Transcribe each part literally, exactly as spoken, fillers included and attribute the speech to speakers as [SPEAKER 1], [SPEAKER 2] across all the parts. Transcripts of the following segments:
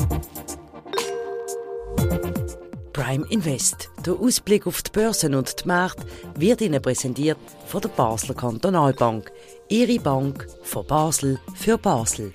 [SPEAKER 1] Prime Invest. Der Ausblick auf die Börsen und die Märkte wird Ihnen präsentiert von der Basler Kantonalbank. Ihre Bank von Basel für Basel.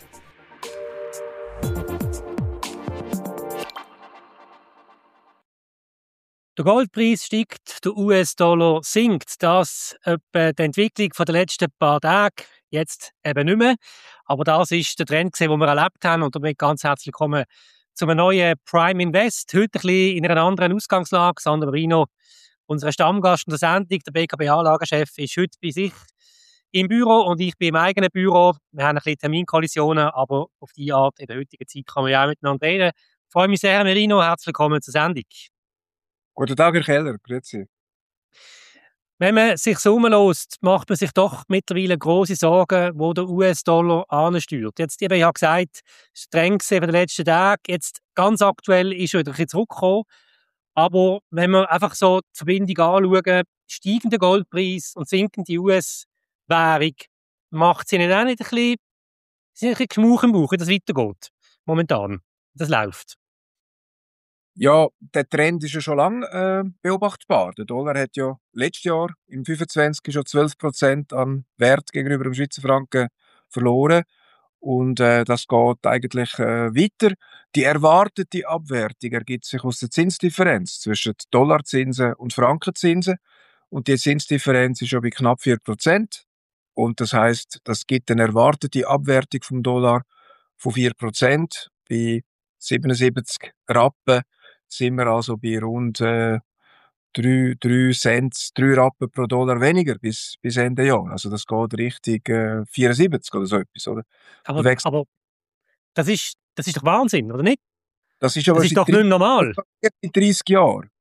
[SPEAKER 2] Der Goldpreis steigt, der U S-Dollar sinkt. Das etwa die Entwicklung der letzten paar Tage. Jetzt eben nicht mehr. Aber das ist der Trend, den wir erlebt haben. Und damit ganz herzlich willkommen zu einem neuen Prime Invest. Heute ein bisschen in einer anderen Ausgangslage. Sandra Marino, unser Stammgast in der Sendung, der B K B-Anlagechef, ist heute bei sich im Büro und ich bin im eigenen Büro. Wir haben ein bisschen Terminkollisionen, aber auf diese Art in der heutigen Zeit kann man ja auch miteinander reden. Ich freue mich sehr, Herr Marino. Herzlich willkommen zur Sendung.
[SPEAKER 3] Guten Tag, Herr Keller. Grüezi.
[SPEAKER 2] Wenn man sich so umlässt, macht man sich doch mittlerweile grosse Sorgen, wo der U S-Dollar ansteuert. Jetzt, ich habe gesagt, streng von den letzten Tagen. Jetzt ganz aktuell ist er wieder ein bisschen zurückgekommen. Aber wenn wir einfach so die Verbindung anschauen, steigender Goldpreis und sinkende U S-Währung, macht es Ihnen auch nicht ein bisschen, ein bisschen Geschmauch im Bauch, wie das weitergeht momentan? Das läuft.
[SPEAKER 3] Ja, der Trend ist ja schon lange äh, beobachtbar. Der Dollar hat ja letztes Jahr im fünfundzwanzig schon zwölf Prozent an Wert gegenüber dem Schweizer Franken verloren. Und äh, das geht eigentlich äh, weiter. Die erwartete Abwertung ergibt sich aus der Zinsdifferenz zwischen Dollarzinsen und Frankenzinsen. Und die Zinsdifferenz ist schon bei knapp vier Prozent. Und das heißt, das gibt eine erwartete Abwertung vom Dollar von vier Prozent. Bei siebenundsiebzig Rappen sind wir also bei rund äh, drei Cent, drei Rappen pro Dollar weniger bis, bis Ende Jahr. Also das geht Richtung äh, vierundsiebzig oder so etwas, oder?
[SPEAKER 2] Aber, aber das, ist, das ist doch Wahnsinn, oder nicht?
[SPEAKER 3] Das ist, aber
[SPEAKER 2] das ist doch nicht normal.
[SPEAKER 3] In dreißig Jahren.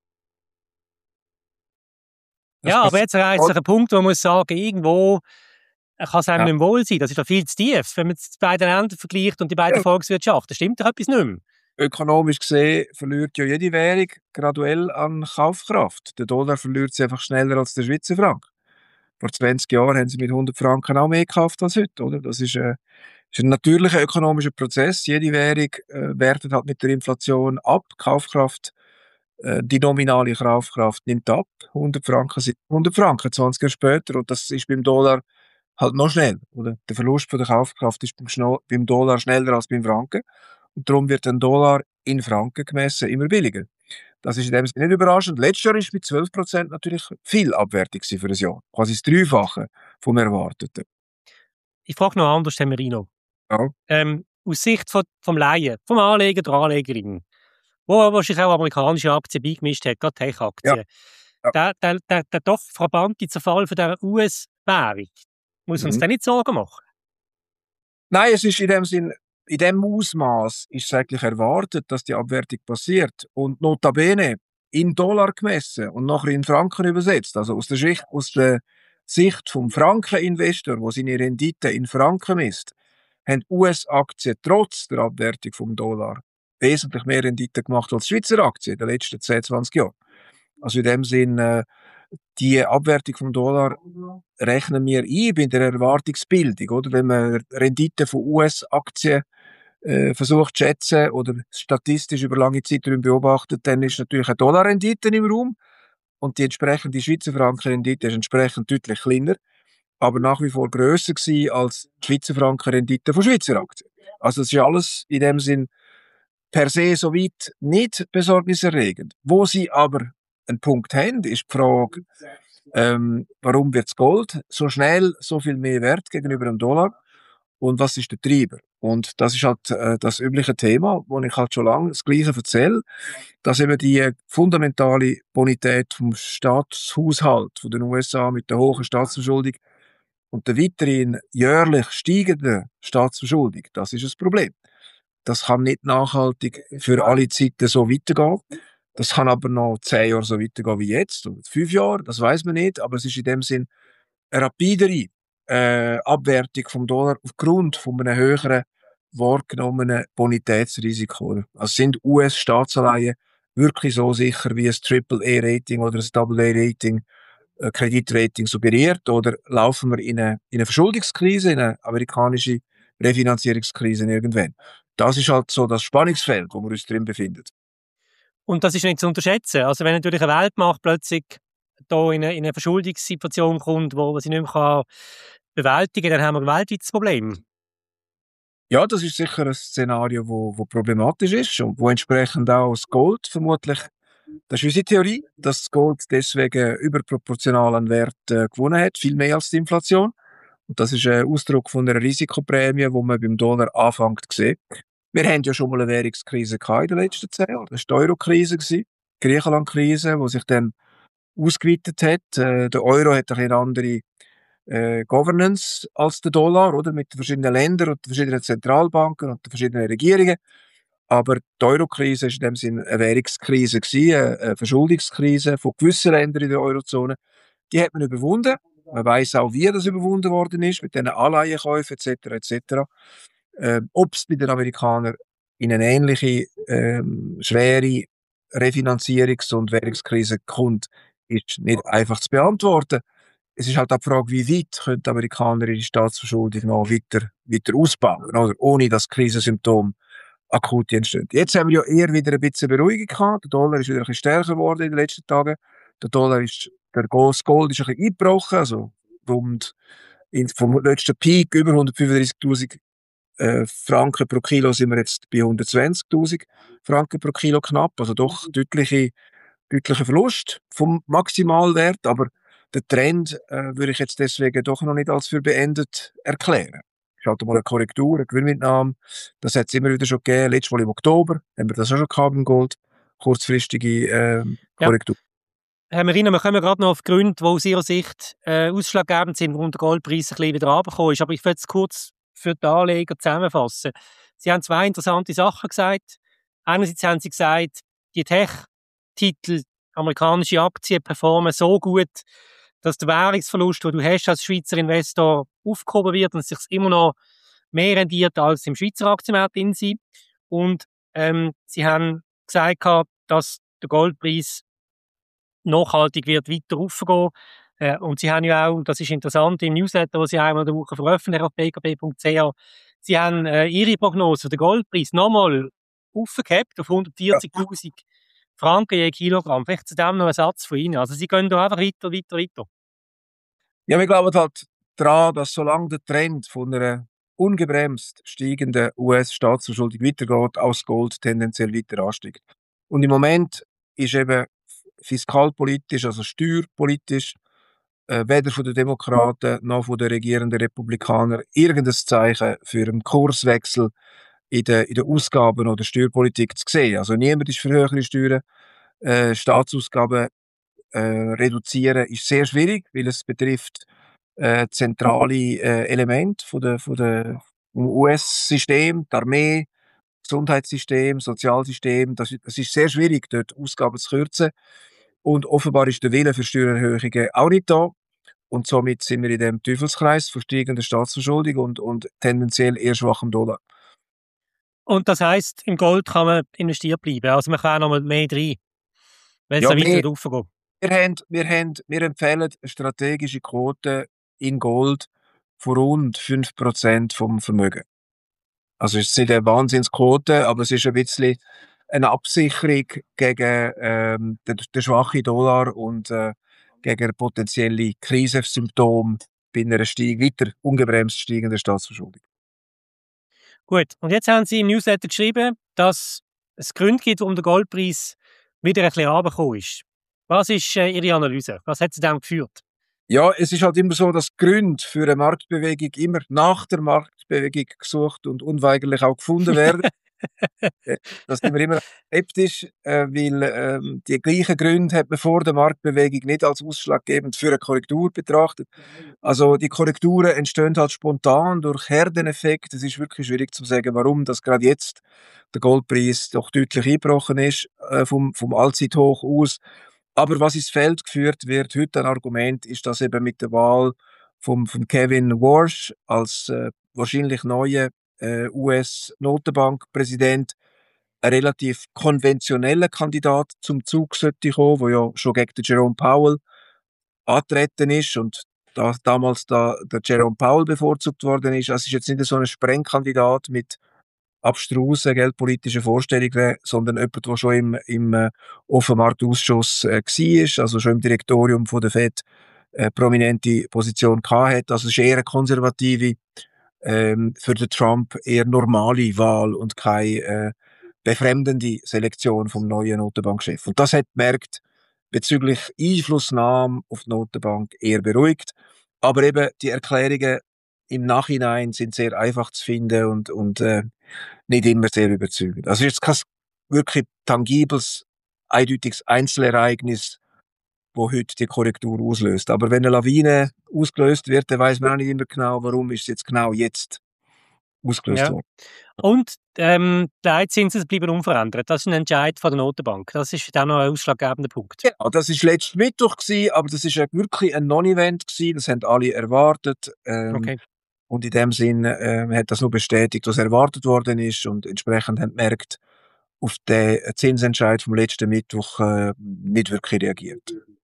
[SPEAKER 2] Das ja, aber jetzt erreicht sich ein Punkt, wo man muss sagen, irgendwo kann es einem ja. nicht wohl sein. Das ist doch viel zu tief, wenn man die beiden Länder vergleicht und die beiden ja. Volkswirtschaften. Das stimmt doch etwas nicht mehr.
[SPEAKER 3] Ökonomisch gesehen verliert ja jede Währung graduell an Kaufkraft. Der Dollar verliert sie einfach schneller als der Schweizer Franken. Vor zwanzig Jahren haben sie mit hundert Franken auch mehr gekauft als heute, oder? Das ist, äh, ist ein natürlicher ökonomischer Prozess. Jede Währung äh, wertet halt mit der Inflation ab. Kaufkraft, äh, die nominale Kaufkraft nimmt ab. hundert Franken sind hundert Franken, zwanzig Jahre später. Und das ist beim Dollar halt noch schnell, oder? Der Verlust von der Kaufkraft ist beim, Schno- beim Dollar schneller als beim Franken. Und darum wird ein Dollar in Franken gemessen immer billiger. Das ist in dem Sinne nicht überraschend. Letztes Jahr war mit zwölf Prozent natürlich viel Abwertung für ein Jahr. Quasi das Dreifache vom Erwarteten.
[SPEAKER 2] Ich frage noch anders, Herr Marino.
[SPEAKER 3] Ja.
[SPEAKER 2] Ähm, aus Sicht von, vom Laien, vom Anleger, der Anlegerin, wo wahrscheinlich auch amerikanische Aktien beigemischt hat, gerade Tech-Aktien, ja. Ja. Der, der, der, der doch frapante Zerfall von der U S-Währung, muss uns mhm. der nicht Sorgen machen?
[SPEAKER 3] Nein, es ist in dem Sinn, in dem Ausmaß ist es eigentlich erwartet, dass die Abwertung passiert. Und notabene in Dollar gemessen und nachher in Franken übersetzt. Also aus der, Schicht, aus der Sicht vom Frankeninvestor, der seine Rendite in Franken misst, haben U S-Aktien trotz der Abwertung vom Dollar wesentlich mehr Rendite gemacht als Schweizer Aktien in den letzten zehn, zwanzig Jahren. Also in dem Sinn, äh, die Abwertung vom Dollar rechnen wir ein bei der Erwartungsbildung, oder? Wenn man Rendite von U S-Aktien äh, versucht zu schätzen oder statistisch über lange Zeiträume beobachtet, dann ist natürlich eine Dollarrendite im Raum und die entsprechende Schweizer Frankenrendite ist entsprechend deutlich kleiner, aber nach wie vor grösser gewesen als die Schweizer Frankenrendite von Schweizer Aktien. Also das ist alles in dem Sinn per se soweit nicht besorgniserregend. Wo sie aber einen Punkt haben, ist die Frage, ähm, warum wird das Gold so schnell so viel mehr wert gegenüber dem Dollar und was ist der Treiber? Und das ist halt äh, das übliche Thema, wo ich halt schon lange das Gleiche erzähle, dass eben die fundamentale Bonität vom Staatshaushalt von den U S A mit der hohen Staatsverschuldung und der weiterhin jährlich steigenden Staatsverschuldung, das ist das Problem. Das kann nicht nachhaltig für alle Zeiten so weitergehen. Das kann aber noch zehn Jahre so weitergehen wie jetzt, oder fünf Jahre, das weiß man nicht, aber es ist in dem Sinn eine rapidere äh, Abwertung vom Dollar aufgrund von einem höheren wahrgenommenen Bonitätsrisiko. Also sind U S-Staatsanleihen wirklich so sicher wie ein Triple-A-Rating oder ein Double-A-Rating, äh, Kreditrating suggeriert, oder laufen wir in eine, in eine Verschuldungskrise, in eine amerikanische Refinanzierungskrise irgendwann? das ist halt so das Spannungsfeld, wo wir uns drin befinden.
[SPEAKER 2] Und das ist nicht zu unterschätzen. Also wenn natürlich eine Weltmacht plötzlich da in eine, in eine Verschuldungssituation kommt, wo sie nicht mehr kann bewältigen kann, dann haben wir ein weltweites Problem.
[SPEAKER 3] Ja, das ist sicher ein Szenario, wo, wo problematisch ist und wo entsprechend auch das Gold vermutlich, das ist unsere Theorie, dass das Gold deswegen überproportional an Wert äh, gewonnen hat, viel mehr als die Inflation. Und das ist ein Ausdruck von einer Risikoprämie, die man beim Dollar anfängt zu sehen. Wir haben ja schon mal eine Währungskrise gehabt in den letzten zehn Jahren. Das war die Euro-Krise, die Griechenland-Krise, die sich dann ausgeweitet hat. Äh, der Euro hat eine andere äh, Governance als der Dollar, oder? Mit den verschiedenen Ländern und den verschiedenen Zentralbanken und den verschiedenen Regierungen. Aber die Euro-Krise war in dem Sinne eine Währungskrise, gewesen, eine Verschuldungskrise von gewissen Ländern in der Eurozone. Die hat man überwunden. Man weiss auch, wie das überwunden worden ist, mit diesen Anleihenkäufen et cetera et cetera. Ähm, Ob es bei den Amerikanern in eine ähnliche ähm, schwere Refinanzierungs- und Währungskrise kommt, ist nicht einfach zu beantworten. Es ist halt auch die Frage, wie weit können die Amerikaner ihre Staatsverschuldung noch weiter, weiter ausbauen, oder? Ohne dass Krisensymptome akut entstehen. Jetzt haben wir ja eher wieder ein bisschen Beruhigung gehabt. Der Dollar ist wieder ein bisschen stärker geworden in den letzten Tagen. Der Dollar ist, der das Gold ist ein bisschen eingebrochen, also rund in, vom letzten Peak über hundertfünfunddreißigtausend äh, Franken pro Kilo sind wir jetzt bei hundertzwanzigtausend Franken pro Kilo knapp, also doch deutliche, deutlicher Verlust vom Maximalwert, aber der Trend äh, würde ich jetzt deswegen doch noch nicht als für beendet erklären. Es ist halt mal eine Korrektur, eine Gewinnmitnahme. Das hat es immer wieder schon gegeben. Letztes Mal im Oktober haben wir das auch schon gehabt im Gold. Kurzfristige äh, Korrektur.
[SPEAKER 2] Ja. Herr Merino, wir kommen gerade noch auf Gründe, die aus Ihrer Sicht äh, ausschlaggebend sind, warum der Goldpreis ein bisschen wieder runtergekommen ist. Aber ich will es kurz für die Anleger zusammenfassen. Sie haben zwei interessante Sachen gesagt. Einerseits haben Sie gesagt, die Tech-Titel, amerikanische Aktien performen so gut, dass der Währungsverlust, den du hast als Schweizer Investor, aufgehoben wird und es sich immer noch mehr rendiert als im Schweizer Aktienmarkt in sie. Und ähm, Sie haben gesagt, dass der Goldpreis nachhaltig wird weiter raufgehen. Äh, und Sie haben ja auch, das ist interessant, im Newsletter, den Sie einmal in der Woche veröffentlichen auf b k b punkt c h, Sie haben äh, Ihre Prognose für den Goldpreis nochmal aufgehabt auf hundertvierzigtausend Franken je Kilogramm. Vielleicht zu dem noch ein Satz von Ihnen. Also Sie gehen da einfach weiter, weiter, weiter.
[SPEAKER 3] Ja, wir glauben halt daran, dass solange der Trend von einer ungebremst steigenden U S-Staatsverschuldung weitergeht, auch das Gold tendenziell weiter ansteigt. Und im Moment ist eben fiskalpolitisch, also steuerpolitisch, äh, weder von den Demokraten noch von den regierenden Republikanern irgendein Zeichen für einen Kurswechsel in der, in der Ausgaben- oder Steuerpolitik zu sehen. Also niemand ist für höhere Steuern. Äh, Staatsausgaben äh, reduzieren ist sehr schwierig, weil es betrifft äh, zentrale äh, Elemente von der, von der U S-System, die Armee, Gesundheitssystem, Sozialsystem. Das, das ist sehr schwierig, dort Ausgaben zu kürzen. Und offenbar ist der Wille für Steuererhöhungen auch nicht da. Und somit sind wir in dem Teufelskreis von steigender Staatsverschuldung und, und tendenziell eher schwachem Dollar.
[SPEAKER 2] Und das heisst, im Gold kann man investiert bleiben. Also man kann auch noch mehr rein, wenn es
[SPEAKER 3] Ja,
[SPEAKER 2] dann weiter
[SPEAKER 3] wir,
[SPEAKER 2] raufgeht.
[SPEAKER 3] wir, haben, wir, haben, wir empfehlen eine strategische Quote in Gold von rund fünf Prozent vom Vermögen. Also es ist nicht eine Wahnsinnsquote, aber es ist ein bisschen eine Absicherung gegen ähm, den, den schwachen Dollar und äh, gegen potenzielle Krisensymptome bei einer steig, weiter ungebremst steigenden Staatsverschuldung.
[SPEAKER 2] Gut, und jetzt haben Sie im Newsletter geschrieben, dass es Gründe gibt, warum der Goldpreis wieder ein bisschen runtergekommen ist. Was ist äh, Ihre Analyse? Was hat Sie dem geführt?
[SPEAKER 3] Ja, es ist halt immer so, dass Gründe für eine Marktbewegung immer nach der Marktbewegung gesucht und unweigerlich auch gefunden werden. Da sind wir immer skeptisch, äh, weil ähm, die gleichen Gründe hat man vor der Marktbewegung nicht als ausschlaggebend für eine Korrektur betrachtet. Also die Korrekturen entstehen halt spontan durch Herdeneffekt. Es ist wirklich schwierig zu sagen, warum das gerade jetzt der Goldpreis doch deutlich eingebrochen ist äh, vom, vom Allzeithoch aus. Aber was ins Feld geführt wird, heute ein Argument, ist, dass eben mit der Wahl von, von Kevin Warsh als äh, wahrscheinlich neuen äh, U S-Notenbankpräsident ein relativ konventioneller Kandidat zum Zug sollte kommen, der ja schon gegen den Jerome Powell angetreten ist und da, damals da, der Jerome Powell bevorzugt worden ist. Also es ist jetzt nicht so ein Sprengkandidat mit abstrusen geldpolitischen Vorstellungen, sondern jemand, der schon im, im äh, Offenmarktausschuss äh, war, also schon im Direktorium von der Fed äh, prominente Position gehabt hat. Also es ist eher eine konservative, ähm, für den Trump eher normale Wahl und keine äh, befremdende Selektion vom neuen Notenbankchef. Und das hat die Märkte bezüglich Einflussnahme auf die Notenbank eher beruhigt. Aber eben die Erklärungen im Nachhinein sind sehr einfach zu finden und, und äh, nicht immer sehr überzeugend. Also es ist jetzt kein wirklich tangibles, eindeutiges Einzelereignis, wo heute die Korrektur auslöst. Aber wenn eine Lawine ausgelöst wird, dann weiß man auch nicht immer genau, warum ist es jetzt genau jetzt ausgelöst
[SPEAKER 2] Ja.
[SPEAKER 3] worden.
[SPEAKER 2] Und ähm, die Leitzinsen bleiben unverändert. Das ist ein Entscheid von der Notenbank. Das ist auch noch ein ausschlaggebender Punkt.
[SPEAKER 3] Genau, das war letzten Mittwoch gewesen, aber das ist ja wirklich ein Non-Event gewesen. Das haben alle erwartet. Ähm,
[SPEAKER 2] Okay.
[SPEAKER 3] Und in dem Sinn äh, hat das nur bestätigt, was erwartet worden ist, und entsprechend haben die Märkte auf den Zinsentscheid vom letzten Mittwoch äh, nicht wirklich reagiert.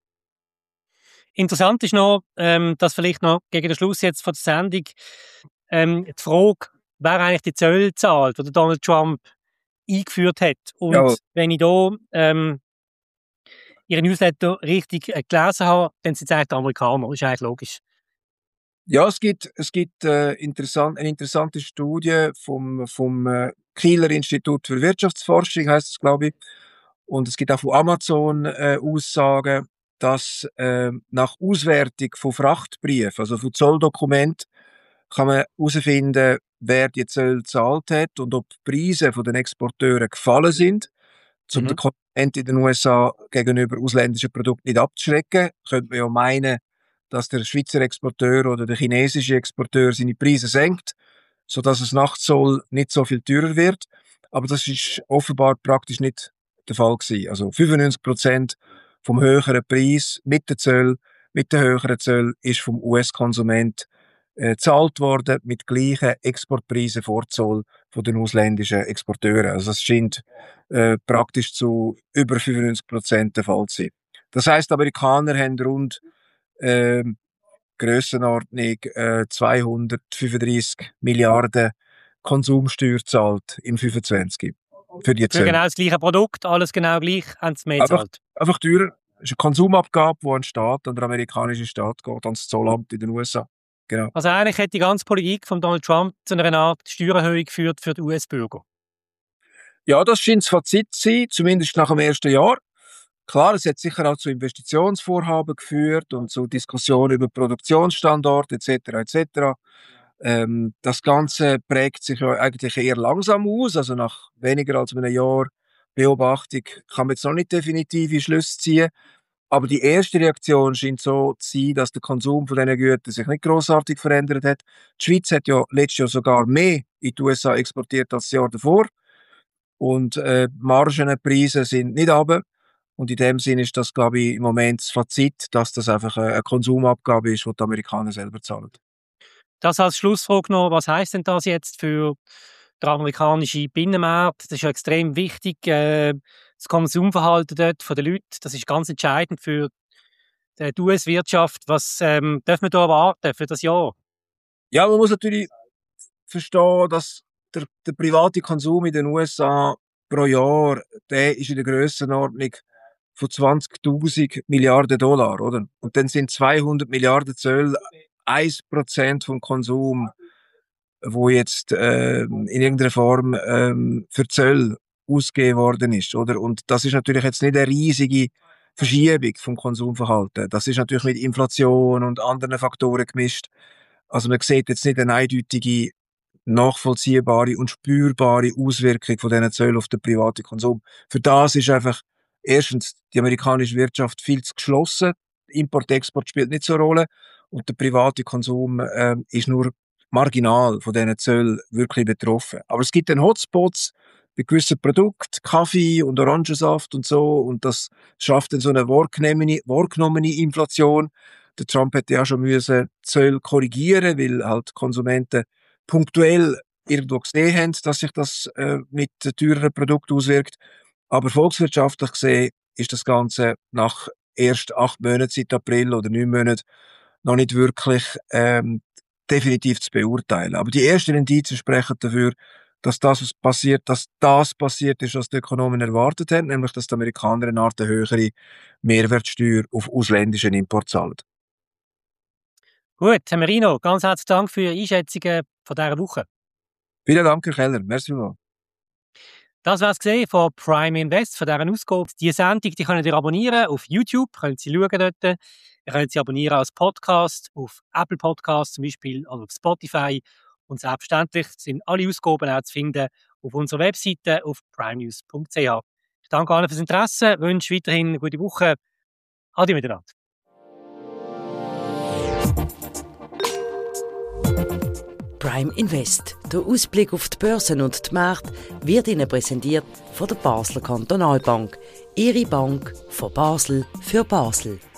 [SPEAKER 2] Interessant ist noch, ähm, dass vielleicht noch gegen den Schluss jetzt von der Sendung ähm, die Frage, wer eigentlich die Zölle zahlt, die Donald Trump eingeführt hat. Und
[SPEAKER 3] Ja.
[SPEAKER 2] wenn ich da ähm, Ihre Newsletter richtig äh, gelesen habe, dann sind es eigentlich die Amerikaner. Das ist eigentlich logisch.
[SPEAKER 3] Ja, es gibt, es gibt äh, interessant, eine interessante Studie vom, vom äh, Kieler Institut für Wirtschaftsforschung, heißt es, glaube ich. Und es gibt auch von Amazon äh, Aussagen, dass äh, nach Auswertung von Frachtbriefen, also von Zolldokumenten, kann man herausfinden, wer die Zölle gezahlt hat und ob die Preise von den Exporteuren gefallen sind, um
[SPEAKER 2] Mhm.
[SPEAKER 3] den Konsumenten in den U S A gegenüber ausländischen Produkten nicht abzuschrecken. Könnte man ja meinen, dass der Schweizer Exporteur oder der chinesische Exporteur seine Preise senkt, sodass es nach Zoll nicht so viel teurer wird. Aber das ist offenbar praktisch nicht der Fall gewesen. Also fünfundneunzig Prozent vom höheren Preis mit den Zöll, mit den höheren Zöll ist vom U S-Konsument äh, gezahlt worden mit gleichen Exportpreisen vor Zoll von den ausländischen Exporteuren. Also das scheint äh, praktisch zu über fünfundneunzig Prozent der Fall zu sein. Das heisst, die Amerikaner haben rund ähm, Grössenordnung äh, zweihundertfünfunddreissig Milliarden Konsumsteuer zahlt im fünfundzwanzig für die
[SPEAKER 2] Für
[SPEAKER 3] Zölle.
[SPEAKER 2] genau das gleiche Produkt, alles genau gleich, haben sie mehr
[SPEAKER 3] Einfach,
[SPEAKER 2] gezahlt.
[SPEAKER 3] einfach teurer. Das ist eine Konsumabgabe, die an den Staat, an den amerikanischen Staat geht, ans Zollamt in den U S A. Genau.
[SPEAKER 2] Also eigentlich hat die ganze Politik von Donald Trump zu einer Art Steuererhöhung geführt für die U S-Bürger.
[SPEAKER 3] Ja, das scheint das Fazit zu sein, zumindest nach dem ersten Jahr. Klar, es hat sicher auch zu Investitionsvorhaben geführt und zu Diskussionen über Produktionsstandorte et cetera et cetera. Ähm, das Ganze prägt sich ja eigentlich eher langsam aus, also nach weniger als einem Jahr Beobachtung kann man jetzt noch nicht definitive Schlüsse ziehen. Aber die erste Reaktion scheint so zu sein, dass der Konsum von diesen Gütern sich nicht grossartig verändert hat. Die Schweiz hat ja letztes Jahr sogar mehr in die U S A exportiert als das Jahr davor. Und äh, Margen, Preise sind nicht runter. Und in dem Sinne ist das, glaube ich, im Moment das Fazit, dass das einfach eine Konsumabgabe ist, die die Amerikaner selber zahlen.
[SPEAKER 2] Das als Schlussfrage noch, was heisst denn das jetzt für den amerikanischen Binnenmarkt? Das ist ja extrem wichtig, äh, das Konsumverhalten dort von den Leuten. Das ist ganz entscheidend für die U S-Wirtschaft. Was ähm, dürfen wir da erwarten für das Jahr?
[SPEAKER 3] Ja, man muss natürlich verstehen, dass der, der private Konsum in den U S A pro Jahr, der ist in der Grössenordnung von zwanzigtausend Milliarden Dollar, oder? Und dann sind zweihundert Milliarden Zölle ein Prozent vom Konsum, wo jetzt äh, in irgendeiner Form ähm, für Zölle ausgegeben worden ist, oder? Und das ist natürlich jetzt nicht eine riesige Verschiebung vom Konsumverhalten. Das ist natürlich mit Inflation und anderen Faktoren gemischt. Also man sieht jetzt nicht eine eindeutige, nachvollziehbare und spürbare Auswirkung von diesen Zöllen auf den privaten Konsum. Für das ist einfach erstens die amerikanische Wirtschaft viel zu geschlossen. Import-Export spielt nicht so eine Rolle und der private Konsum äh, ist nur marginal von diesen Zöllen wirklich betroffen. Aber es gibt dann Hotspots bei gewissen Produkten, Kaffee und Orangensaft und so, und das schafft dann so eine wahrgenommene, wahrgenommene Inflation. Der Trump hätte ja schon müssen Zölle korrigieren, weil halt Konsumenten punktuell irgendwo gesehen haben, dass sich das äh, mit teureren Produkten auswirkt. Aber volkswirtschaftlich gesehen ist das Ganze nach erst acht Monaten seit April oder neun Monaten noch nicht wirklich ähm, definitiv zu beurteilen. Aber die ersten Indizien sprechen dafür, dass das passiert, dass das passiert ist, was die Ökonomen erwartet haben, nämlich dass die Amerikaner eine Art höhere Mehrwertsteuer auf ausländischen Import zahlen.
[SPEAKER 2] Gut, Herr Merino, ganz herzlichen Dank für Ihre Einschätzungen von dieser Woche.
[SPEAKER 3] Vielen Dank, Herr Keller. Merci vielmals.
[SPEAKER 2] Das war es von Prime Invest, von dieser Ausgabe. Die Sendung die könnt ihr abonnieren auf YouTube, könnt Sie schauen dort. Ihr könnt sie abonnieren als Podcast, auf Apple Podcasts zum Beispiel oder auf Spotify. Und selbstverständlich sind alle Ausgaben auch zu finden auf unserer Webseite auf primenews punkt c h. Ich danke allen fürs Interesse, wünsche weiterhin eine gute Woche. Adi miteinander.
[SPEAKER 1] Prime Invest, der Ausblick auf die Börsen und die Märkte, wird Ihnen präsentiert von der Basler Kantonalbank. Ihre Bank von Basel für Basel.